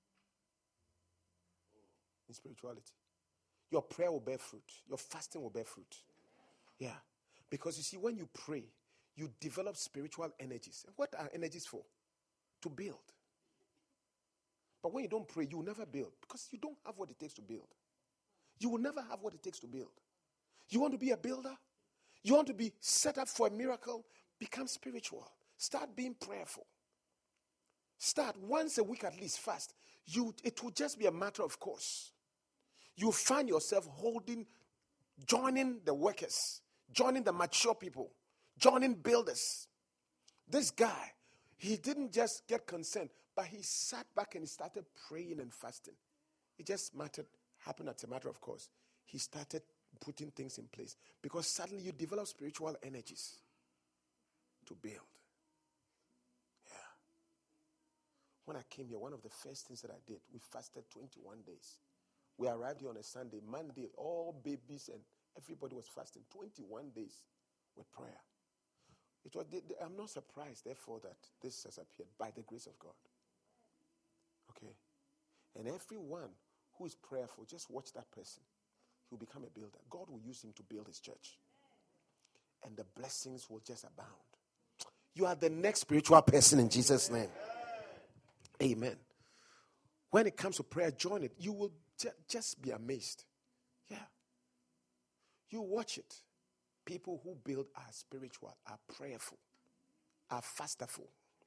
in spirituality. Your prayer will bear fruit. Your fasting will bear fruit. Yeah. Because you see, when you pray, you develop spiritual energies. And what are energies for? To build. But when you don't pray, you will never build. Because you don't have what it takes to build. You will never have what it takes to build. You want to be a builder? You want to be set up for a miracle? Become spiritual. Start being prayerful. Start once a week at least fast. You, it will just be a matter of course. You find yourself holding, joining the workers, joining the mature people, joining builders. This guy, he didn't just get consent, but he sat back and he started praying and fasting. It just mattered, happened as a matter of course. He started putting things in place because suddenly you develop spiritual energies to build. Yeah. When I came here, one of the first things that I did, we fasted twenty-one days. We arrived here on a Sunday. Monday, all babies and everybody was fasting. twenty-one days with prayer. It was. I'm not surprised, therefore, that this has appeared by the grace of God. Okay? And everyone who is prayerful, just watch that person. He will become a builder. God will use him to build his church. And the blessings will just abound. You are the next spiritual person in Jesus' name. Amen. When it comes to prayer, join it. You will just be amazed. Yeah. You watch it. People who build are spiritual, are prayerful, are fasterful.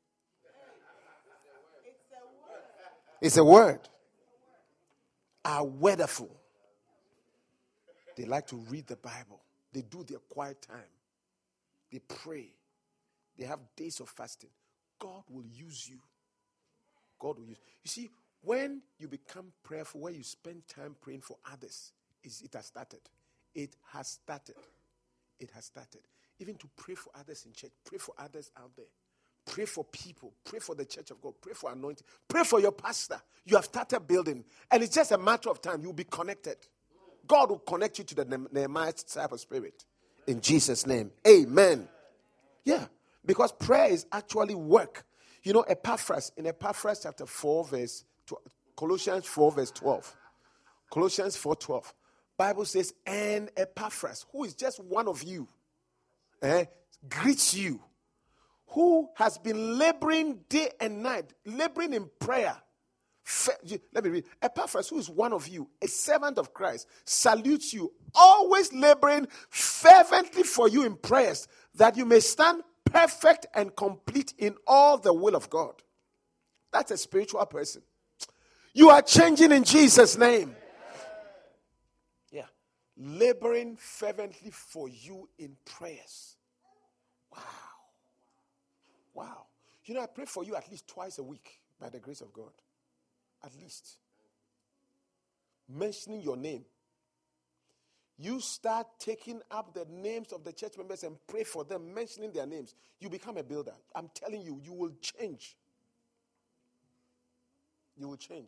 It's a word. Are weatherful. They like to read the Bible. They do their quiet time. They pray. They have days of fasting. God will use you. God will use you. You see, when you become prayerful, when you spend time praying for others, it has started. It has started. It has started. Even to pray for others in church, pray for others out there. Pray for people. Pray for the church of God. Pray for anointing. Pray for your pastor. You have started building. And it's just a matter of time. You'll be connected. God will connect you to the Nehemiah type of spirit. In Jesus' name. Amen. Yeah. Because prayer is actually work. You know, Epaphras, in Epaphras chapter four, verse Colossians four, verse twelve. Colossians four, twelve. Bible says, and Epaphras, who is just one of you, eh, greets you, who has been laboring day and night, laboring in prayer. Fe- Let me read. Epaphras, who is one of you, a servant of Christ, salutes you, always laboring fervently for you in prayers, that you may stand perfect and complete in all the will of God. That's a spiritual person. You are changing in Jesus' name. Yeah. Laboring fervently for you in prayers. Wow. Wow. You know, I pray for you at least twice a week by the grace of God. At least. Mentioning your name. You start taking up the names of the church members and pray for them, mentioning their names. You become a builder. I'm telling you, you will change. You will change.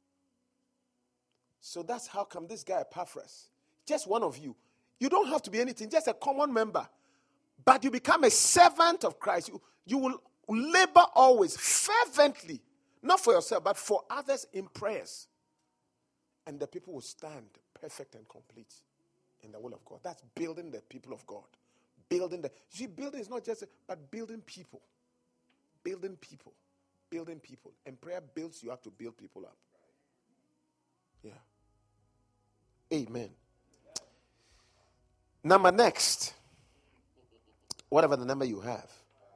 So that's how come this guy Epaphras, just one of you. You don't have to be anything, just a common member. But you become a servant of Christ. You, you will labor always, fervently, not for yourself, but for others in prayers. And the people will stand perfect and complete in the will of God. That's building the people of God. Building the, you see, building is not just, but building people. Building people. Building people. And prayer builds you up to build people up. Yeah. Amen. Number next. Whatever the number you have.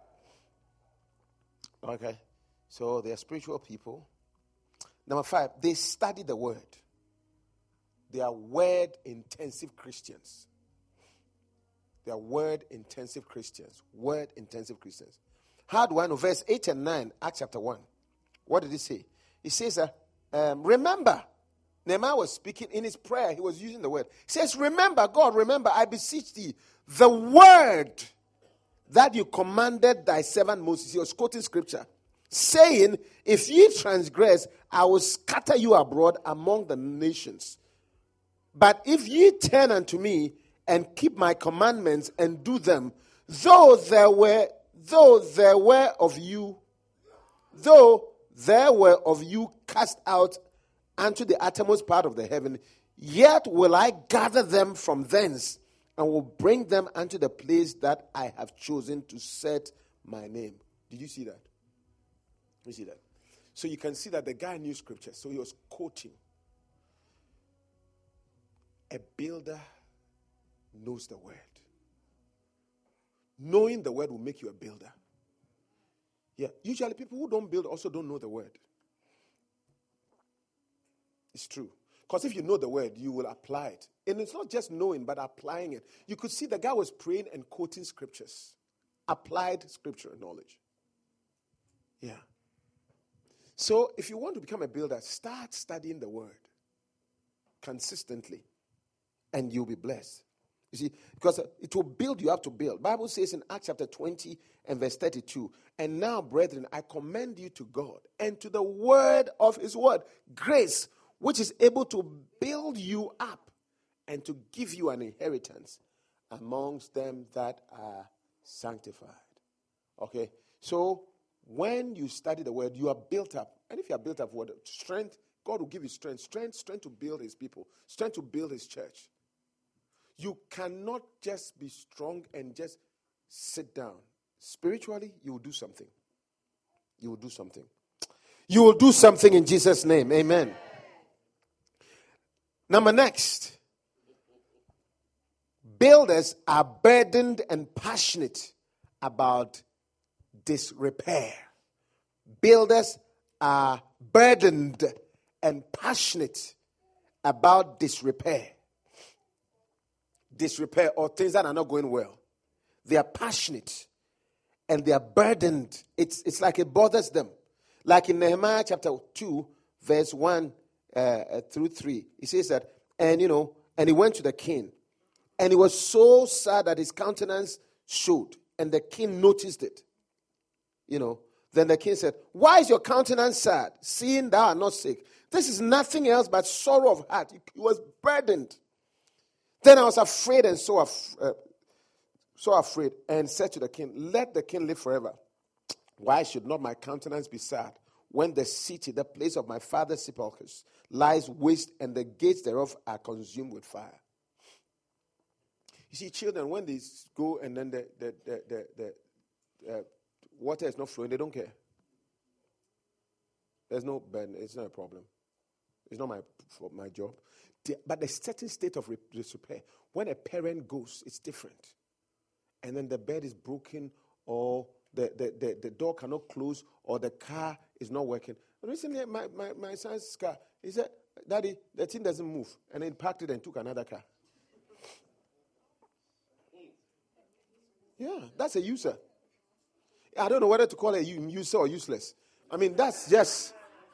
Okay. So they are spiritual people. Number five, they study the word. They are word intensive Christians. They are word intensive Christians. Word intensive Christians. How do I know? Verse eight and nine, Acts chapter one. What did he say? He says, uh, um, remember, Nehemiah was speaking in his prayer. He was using the word. He says, remember, God, remember, I beseech thee, the word that you commanded thy servant Moses. He was quoting scripture, saying, if ye transgress, I will scatter you abroad among the nations. But if ye turn unto me and keep my commandments and do them, though there were, though there were of you, though there were of you cast out unto the uttermost part of the heaven, yet will I gather them from thence, and will bring them unto the place that I have chosen to set my name. Did you see that? You see that? So you can see that the guy knew scripture. So he was quoting. A builder knows the word. Knowing the word will make you a builder. Yeah. Usually people who don't build also don't know the word. It's true. Because if you know the word, you will apply it. And it's not just knowing, but applying it. You could see the guy was praying and quoting scriptures. Applied scripture knowledge. Yeah. So if you want to become a builder, start studying the word consistently. And you'll be blessed. You see, because it will build you up to build. Bible says in Acts chapter twenty and verse thirty-two, and now, brethren, I commend you to God and to the word of his word, grace, which is able to build you up and to give you an inheritance amongst them that are sanctified. Okay? So, when you study the word, you are built up. And if you are built up, what? Strength, God will give you strength. Strength, strength to build his people. Strength to build his church. You cannot just be strong and just sit down. Spiritually, you will do something. You will do something. You will do something in Jesus' name. Amen. Number next. Builders are burdened and passionate about disrepair. Builders are burdened and passionate about disrepair. Disrepair or things that are not going well. They are passionate and they are burdened. It's, it's like it bothers them. Like in Nehemiah chapter two, verse one uh, through three. He says that, and you know, and he went to the king. And he was so sad that his countenance showed. And the king noticed it. You know, then the king said, why is your countenance sad, seeing thou art not sick? This is nothing else but sorrow of heart. He was burdened. Then I was afraid and so, af- uh, so afraid and said to the king, let the king live forever. Why should not my countenance be sad? when the city, the place of my father's sepulchres, lies waste and the gates thereof are consumed with fire. You see, children, when they go and then the, the, the, the, the uh, water is not flowing, they don't care. There's no burden. It's not a problem. It's not my my job. The, but the certain state of disrepair, when a parent goes, it's different. And then the bed is broken, or the, the, the, the door cannot close, or the car is not working. Recently, my, my, my son's car, he said, Daddy, the thing doesn't move. And then parked it and took another car. Yeah, that's a user. I don't know whether to call it a user or useless. I mean, that's just...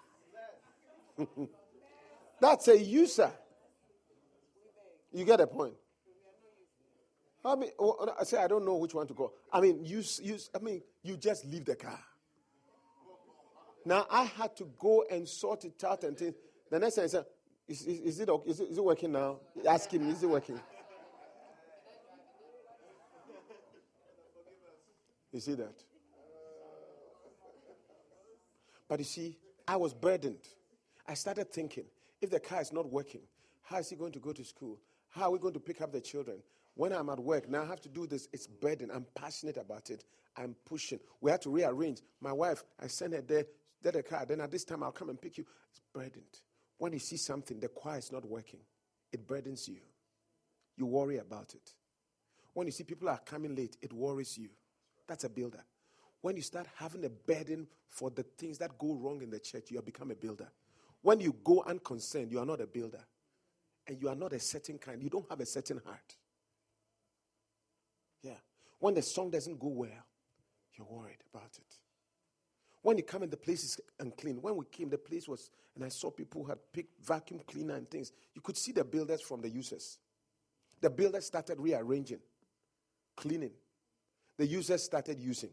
That's a user. You get the point? I mean, I say I don't know which one to call. I mean, use, use. I mean, you just leave the car. Now I had to go and sort it out and things. The next time I said, is, is, is, it, is, it, is it working now? Ask him, is it working? You see that? But you see, I was burdened. I started thinking, if the car is not working, how is he going to go to school? How are we going to pick up the children? When I'm at work, now I have to do this. It's burden. I'm passionate about it. I'm pushing. We have to rearrange. My wife, I send her there, get the car. Then at this time, I'll come and pick you. It's burdened. When you see something, the choir is not working, it burdens you. You worry about it. When you see people are coming late, it worries you. That's a builder. When you start having a burden for the things that go wrong in the church, you have become a builder. When you go unconcerned, you are not a builder. And you are not a certain kind. You don't have a certain heart. Yeah. When the song doesn't go well, you're worried about it. When you come and the place is unclean. When we came, the place was, and I saw people who had picked vacuum cleaner and things. You could see the builders from the users. The builders started rearranging, cleaning. The users started using.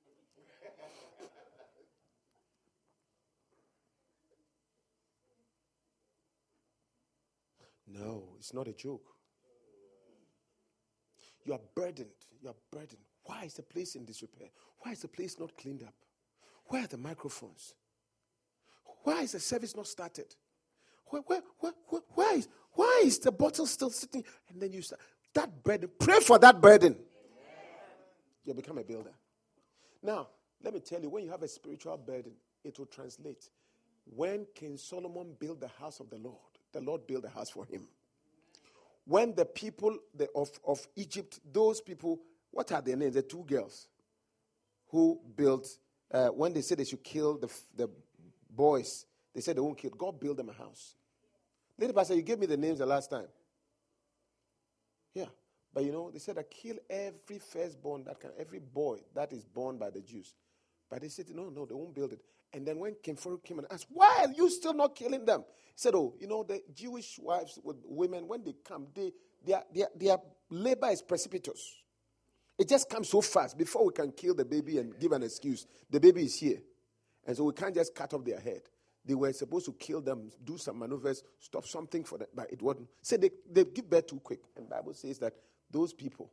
No, it's not a joke. You are burdened. You are burdened. Why is the place in disrepair? Why is the place not cleaned up? Where are the microphones? Why is the service not started? Where, where, where, where, why, is, why is the bottle still sitting? And then you start. That burden. Pray for that burden. You become a builder. Now, let me tell you, when you have a spiritual burden, it will translate. When King Solomon built the house of the Lord, the Lord built a house for him. When the people the, of, of Egypt, those people, what are their names? The two girls who built, uh, when they said they should kill the, the boys, they said they won't kill. God built them a house. Lady Pastor, you gave me the names the last time. Yeah. But you know, they said, I kill every firstborn, that can, every boy that is born by the Jews. But they said, no, no, they won't build it. And then when King Pharaoh came and asked, why are you still not killing them? He said, oh, you know, the Jewish wives with women, when they come, they, their, their, their labor is precipitous. It just comes so fast. Before we can kill the baby and give an excuse, the baby is here. And so we can't just cut off their head. They were supposed to kill them, do some maneuvers, stop something for them, but it wasn't. So they, they give birth too quick. And the Bible says that those people,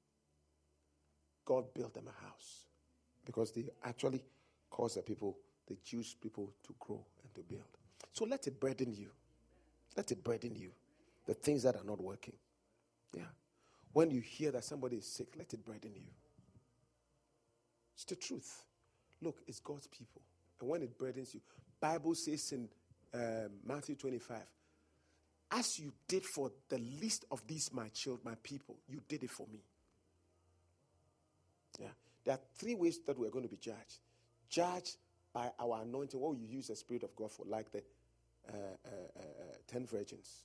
God built them a house. Because they actually caused the people, the Jewish people, to grow and to build. So let it burden you. Let it burden you. The things that are not working. Yeah. When you hear that somebody is sick, let it burden you. It's the truth. Look, it's God's people. And when it burdens you, Bible says in um, Matthew twenty-five, as you did for the least of these my children, my people, you did it for me. Yeah. There are three ways that we're going to be judged. Judged by our anointing, what you use the Spirit of God for, like the uh, uh, uh, ten virgins.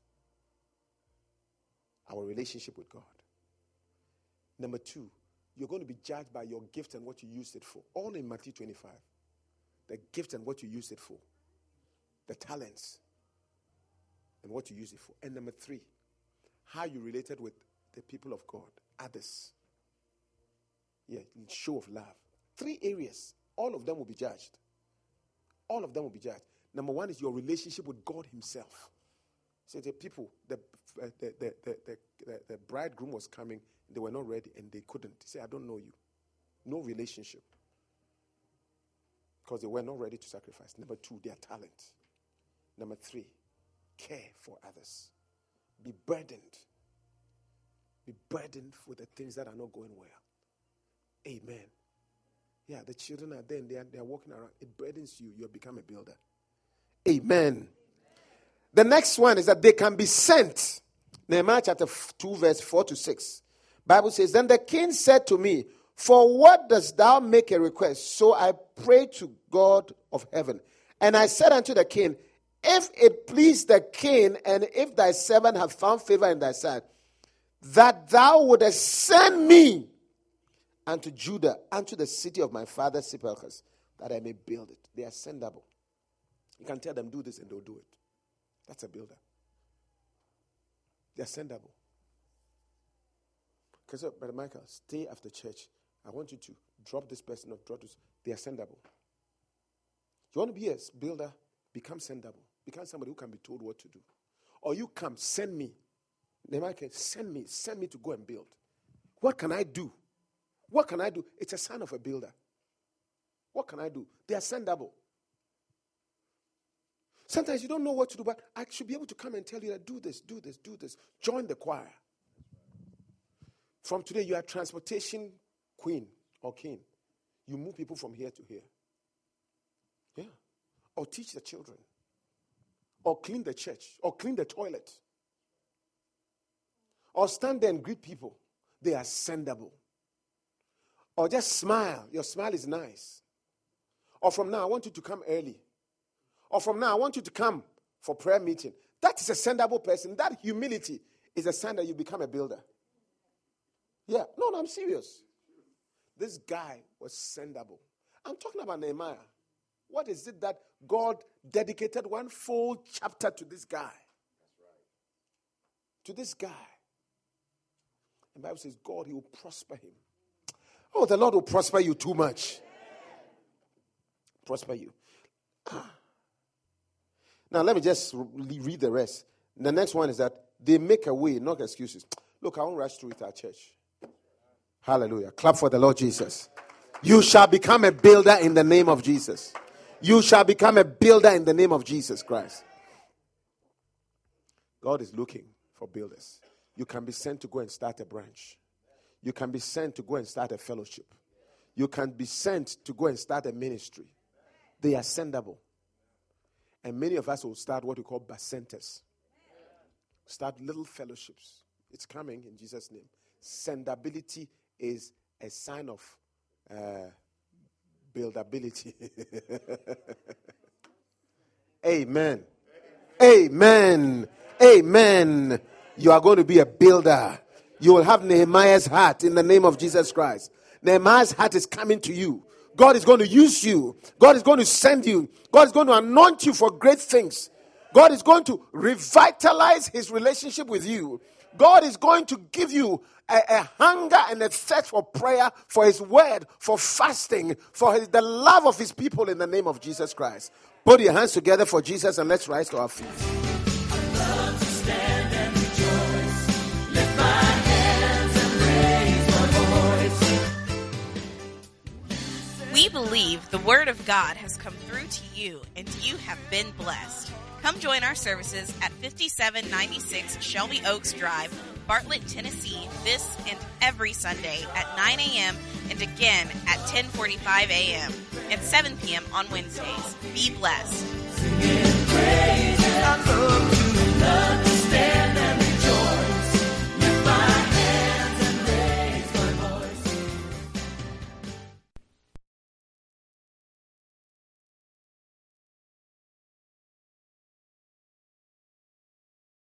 Our relationship with God. Number two, you're going to be judged by your gift and what you used it for. All in Matthew twenty-five. The gift and what you used it for. The talents and what you use it for. And number three, how you related with the people of God, others. Yeah, show of love. Three areas. All of them will be judged. All of them will be judged. Number one is your relationship with God himself. So the people, the, uh, the, the, the, the, the, the bridegroom was coming, they were not ready and they couldn't. He said, I don't know you. No relationship. because they were not ready to sacrifice. Number two, their talent. Number three, care for others. Be burdened. Be burdened for the things that are not going well. Amen. Yeah, the children are there and they are, they are walking around. It burdens you. You have become a builder. Amen. The next one is that they can be sent. Nehemiah chapter two, verse four to six. Bible says, then the king said to me, for what dost thou make a request? So I prayed to God of heaven. And I said unto the king, if it please the king, and if thy servant have found favor in thy sight, that thou wouldest send me unto Judah, unto the city of my father sepulchres, that I may build it. They are sendable. You can tell them, do this, and they'll do it. That's a builder. They are sendable. Because, so, Brother Michael, stay after church. I want you to drop this person or drop this. They are sendable. You want to be a builder? Become sendable. Become somebody who can be told what to do. Or you come, send me. Michael, send me. Send me to go and build. What can I do? What can I do? It's a sign of a builder. What can I do? They are sendable. Sometimes you don't know what to do, but I should be able to come and tell you that do this, do this, do this. Join the choir. From today, you are transportation queen or king. You move people from here to here. Yeah. Or teach the children. Or clean the church. Or clean the toilet. Or stand there and greet people. They are sendable. Or just smile. Your smile is nice. Or from now, I want you to come early. Or from now, I want you to come for prayer meeting. That is a sendable person. That humility is a sign that you become a builder. Yeah. No, no, I'm serious. This guy was sendable. I'm talking about Nehemiah. What is it that God dedicated one full chapter to this guy? That's right. To this guy. The Bible says God, he will prosper him. Oh, the Lord will prosper you too much. Prosper you. Now, let me just read the rest. The next one is that they make a way, not excuses. Look, I won't rush through it at church. Hallelujah. Clap for the Lord Jesus. You shall become a builder in the name of Jesus. You shall become a builder in the name of Jesus Christ. God is looking for builders. You can be sent to go and start a branch. You can be sent to go and start a fellowship. You can be sent to go and start a ministry. They are sendable. And many of us will start what we call bacentas. Start little fellowships. It's coming in Jesus' name. Sendability is a sign of uh, buildability. Amen. Amen. Amen. You are going to be a builder. You will have Nehemiah's heart in the name of Jesus Christ. Nehemiah's heart is coming to you. God is going to use you. God is going to send you. God is going to anoint you for great things. God is going to revitalize his relationship with you. God is going to give you a, a hunger and a thirst for prayer, for his word, for fasting, for his, the love of his people in the name of Jesus Christ. Put your hands together for Jesus and let's rise to our feet. We believe the Word of God has come through to you and you have been blessed. Come join our services at fifty-seven ninety-six Shelby Oaks Drive, Bartlett, Tennessee, this and every Sunday at nine a.m. and again at ten forty-five a.m. and seven p.m. on Wednesdays. Be blessed. Singing praises, I love to love